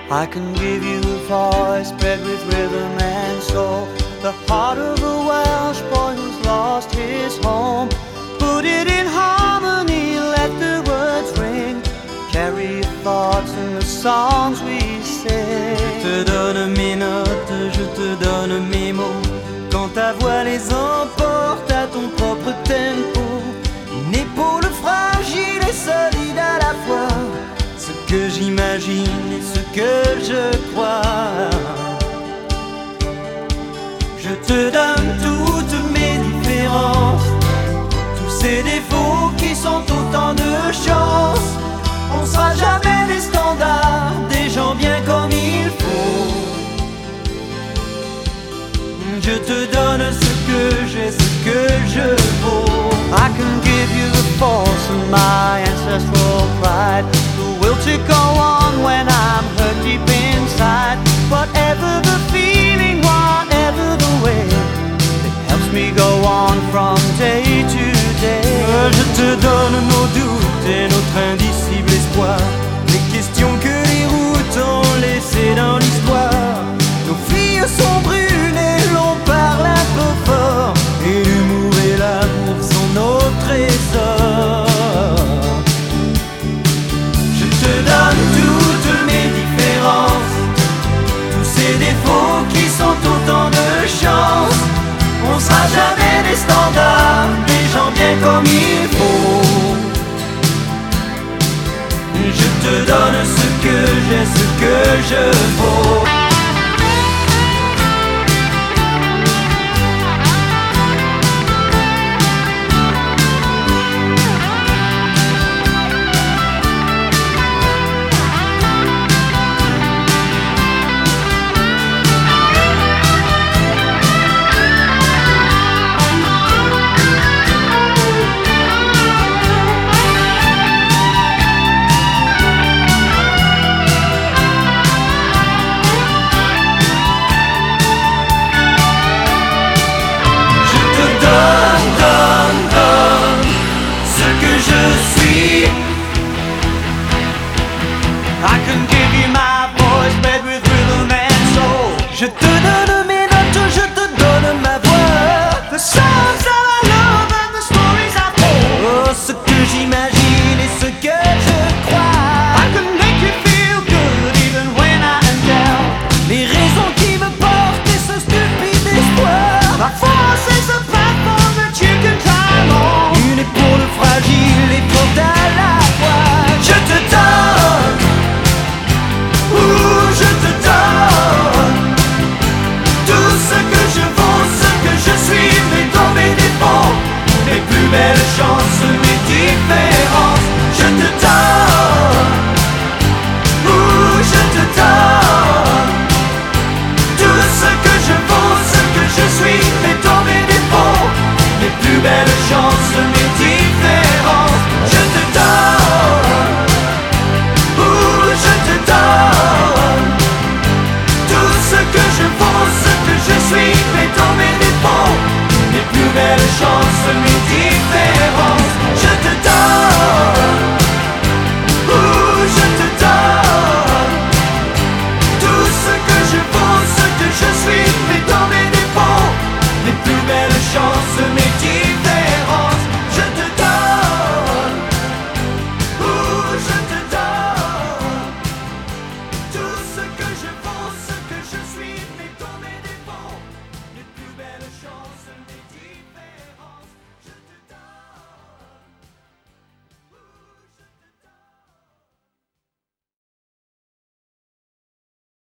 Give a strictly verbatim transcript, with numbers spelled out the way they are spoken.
I can give you a voice bred with rhythm and soul, the heart of a Welsh boy who's lost his home. Put it in harmony, let the words ring, carry your thoughts in the songs we sing. Je te donne mes notes, je te donne mes mots, quand ta voix les emporte à ton propre tempo. Une épaule fragile et solide à la fois, ce que j'imagine et ce que je crois. Je te donne toutes mes différences, tous ces défauts qui sont autant de chance. On sera jamais des standards, des gens bien comme il faut. Je te donne ce que j'ai, ce que je vaux. I can give you the force of my ancestral pride, the will to go on when I'm hurt deep inside. Whatever the feeling, whatever the way, it helps me go on from day to day. Je te donne nos doutes et notre indicible espoir, les questions que les routes ont laissées dans l'histoire. Nos filles sont brûlées, l'on parle un peu fort, et l'humour et l'amour sont nos trésors. Je te donne toutes mes différences, tous ces défauts qui sont autant de chance. On sera jamais des standards, des gens bien comme il faut. Je te donne ce que j'ai, ce que je vaux.